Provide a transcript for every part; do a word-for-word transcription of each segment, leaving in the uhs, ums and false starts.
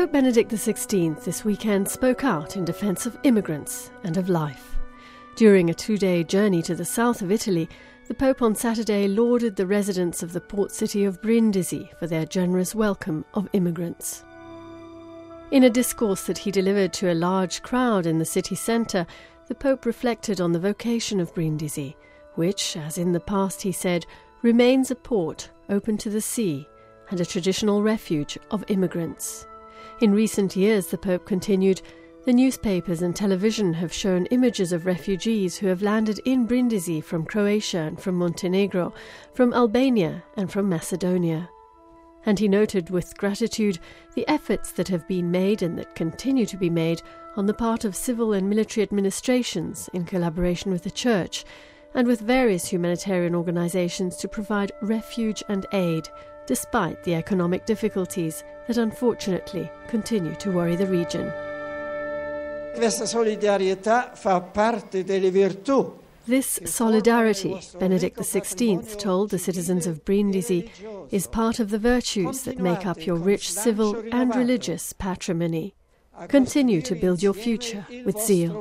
Pope Benedict the sixteenth this weekend spoke out in defence of immigrants and of life. During a two-day journey to the south of Italy, the Pope on Saturday lauded the residents of the port city of Brindisi for their generous welcome of immigrants. In a discourse that he delivered to a large crowd in the city centre, the Pope reflected on the vocation of Brindisi, which, as in the past he said, remains a port open to the sea and a traditional refuge of immigrants. In recent years, the Pope continued, the newspapers and television have shown images of refugees who have landed in Brindisi from Croatia and from Montenegro, from Albania and from Macedonia. And he noted with gratitude the efforts that have been made and that continue to be made on the part of civil and military administrations in collaboration with the Church and with various humanitarian organisations to provide refuge and aid, despite the economic difficulties that unfortunately continue to worry the region. Questa solidarietà fa parte delle virtù. This solidarity, Benedict the sixteenth told the citizens of Brindisi, is part of the virtues that make up your rich civil and religious patrimony. Continue to build your future with zeal.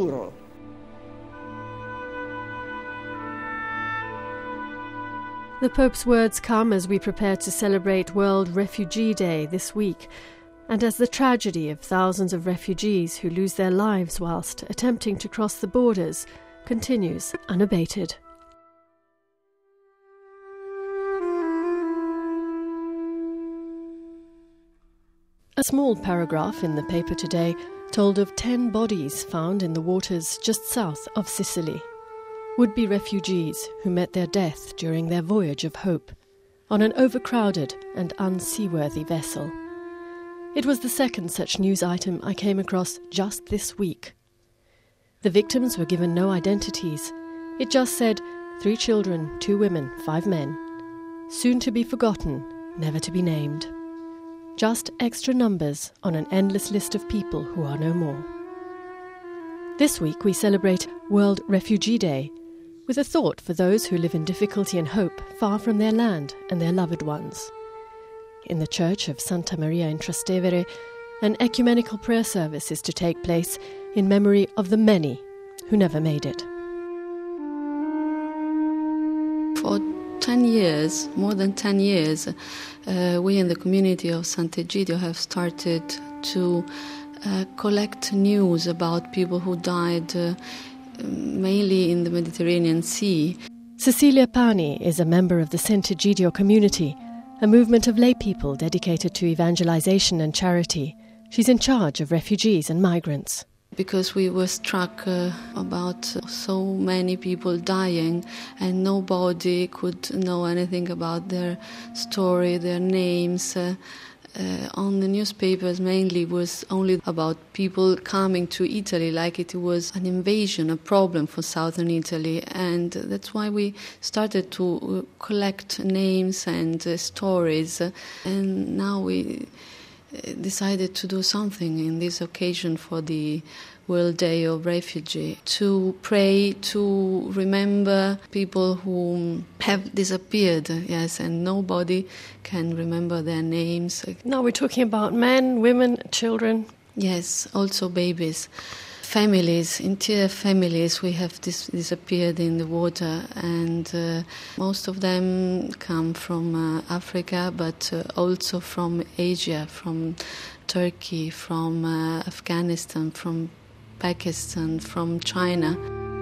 The Pope's words come as we prepare to celebrate World Refugee Day this week, and as the tragedy of thousands of refugees who lose their lives whilst attempting to cross the borders continues unabated. A small paragraph in the paper today told of ten bodies found in the waters just south of Sicily. Would-be refugees who met their death during their voyage of hope on an overcrowded and unseaworthy vessel. It was the second such news item I came across just this week. The victims were given no identities. It just said, three children, two women, five men. Soon to be forgotten, never to be named. Just extra numbers on an endless list of people who are no more. This week we celebrate World Refugee Day, with a thought for those who live in difficulty and hope far from their land and their loved ones. In the church of Santa Maria in Trastevere, an ecumenical prayer service is to take place in memory of the many who never made it. For ten years, more than ten years, uh, we in the community of Sant'Egidio have started to uh, collect news about people who died uh, mainly in the Mediterranean Sea. Cecilia Pani is a member of the Sant'Egidio community, a movement of lay people dedicated to evangelization and charity. She's in charge of refugees and migrants. Because we were struck uh, about so many people dying and nobody could know anything about their story, their names. Uh, uh, on the newspapers mainly was only about people coming to Italy like it was an invasion, a problem for southern Italy. And that's why we started to collect names and uh, stories. And now we decided to do something in this occasion for the World Day of Refugee, to pray, to remember people who have disappeared, yes, and nobody can remember their names. Now we're talking about men, women, children. Yes, also babies. Families, entire families, we have dis- disappeared in the water, and uh, most of them come from uh, Africa, but uh, also from Asia, from Turkey, from uh, Afghanistan, from Pakistan, from China.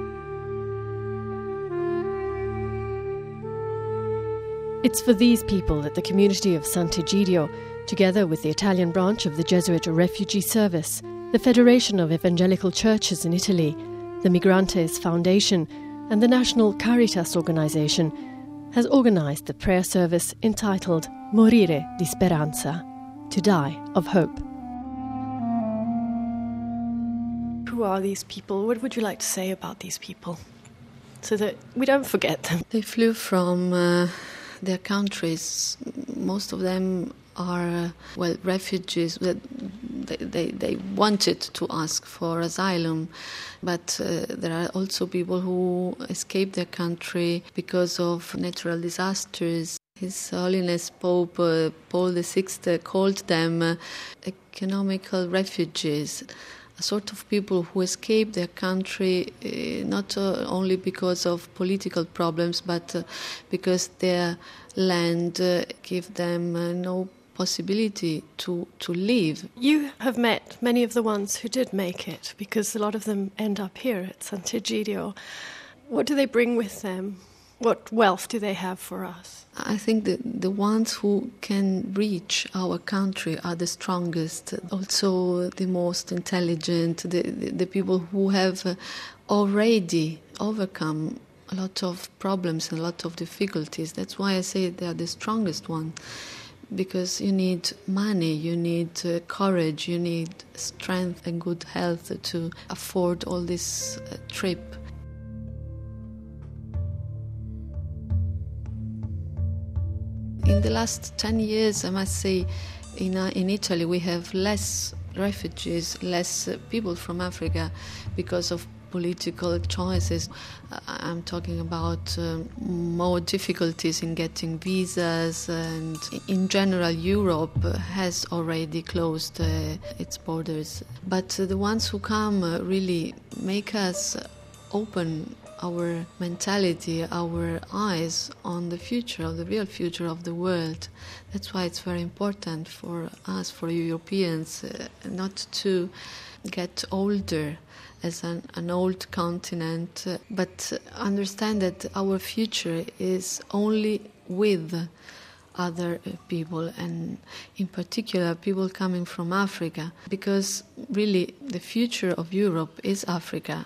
It's for these people that the community of Sant'Egidio, together with the Italian branch of the Jesuit Refugee Service, the Federation of Evangelical Churches in Italy, the Migrantes Foundation, and the National Caritas Organization, has organized the prayer service entitled Morire di Speranza, to die of hope. Who are these people? What would you like to say about these people, so that we don't forget them? They flew from uh, their countries. Most of them are, uh, well, refugees. They, they, they wanted to ask for asylum, but uh, there are also people who escaped their country because of natural disasters. His Holiness Pope uh, Paul the Sixth uh, called them uh, economical refugees, a sort of people who escape their country uh, not uh, only because of political problems, but uh, because their land uh, give them uh, no possibility to, to live. You have met many of the ones who did make it, because a lot of them end up here at Sant'Egidio. What do they bring with them? What wealth do they have for us? I think that the ones who can reach our country are the strongest, also the most intelligent, the, the, the people who have already overcome a lot of problems and a lot of difficulties. That's why I say they are the strongest ones, because you need money, you need uh, courage, you need strength and good health to afford all this uh, trip. In the last ten years, I must say, in, uh, in Italy we have less refugees, less uh, people from Africa because of political choices. Uh, I'm talking about uh, more difficulties in getting visas, and in general Europe has already closed uh, its borders. But uh, the ones who come uh, really make us open our mentality, our eyes on the future, of the real future of the world. That's why it's very important for us, for Europeans, uh, not to get older as an, an old continent, uh, but understand that our future is only with other uh, people, and in particular people coming from Africa, because really the future of Europe is Africa.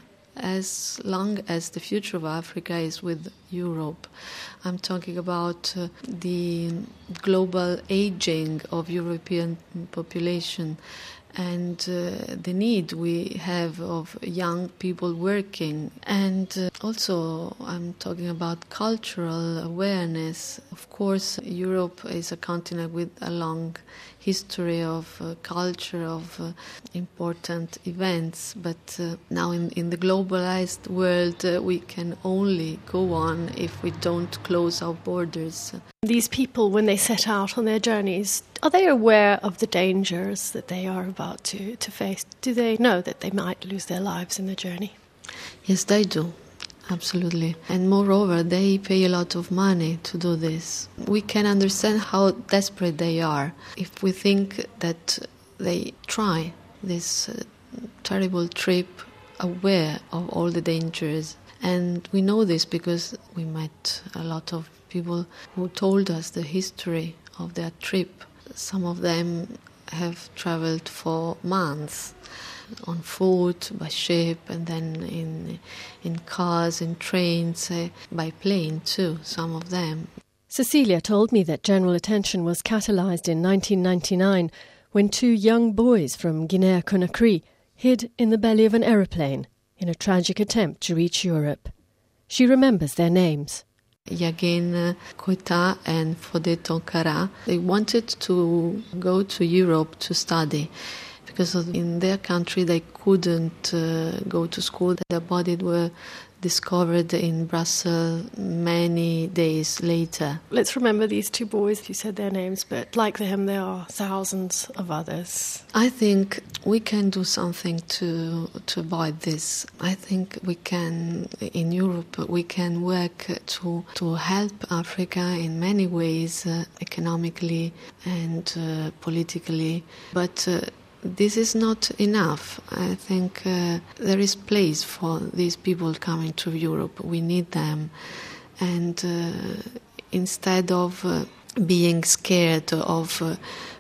As long as the future of Africa is with Europe. I'm talking about uh, the global aging of European population and uh, the need we have of young people working. And uh, also I'm talking about cultural awareness. Of course, Europe is a continent with a long history of uh, culture, of uh, important events, but uh, now in, in the globalized world uh, we can only go on if we don't close our borders. These people, when they set out on their journeys, are they aware of the dangers that they are about to, to face? Do they know that they might lose their lives in the journey? Yes, they do. Absolutely. And moreover, they pay a lot of money to do this. We can understand how desperate they are if we think that they try this uh, terrible trip aware of all the dangers. And we know this because we met a lot of people who told us the history of their trip. Some of them have traveled for months on foot, by ship, and then in in cars, in trains, uh, by plane too, some of them. Cecilia told me that general attention was catalyzed in nineteen ninety-nine when two young boys from Guinea-Conakry hid in the belly of an aeroplane in a tragic attempt to reach Europe. She remembers their names. Yagin Koita and Fodeto Kara. They wanted to go to Europe to study, because in their country they couldn't uh, go to school. Their bodies were discovered in Brussels many days later. Let's remember these two boys. You said their names, but like them there are thousands of others. I think we can do something to to avoid this. I think we can, in Europe, we can work to to help Africa in many ways, uh, economically and uh, politically, but uh, this is not enough. I think uh, there is place for these people coming to Europe. We need them. And uh, instead of uh, being scared of uh,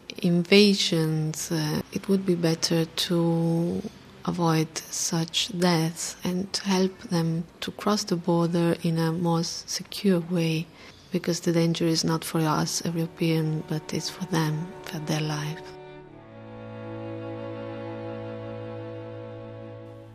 invasions, uh, it would be better to avoid such deaths and to help them to cross the border in a more secure way, because the danger is not for us, Europeans, but it's for them, for their life.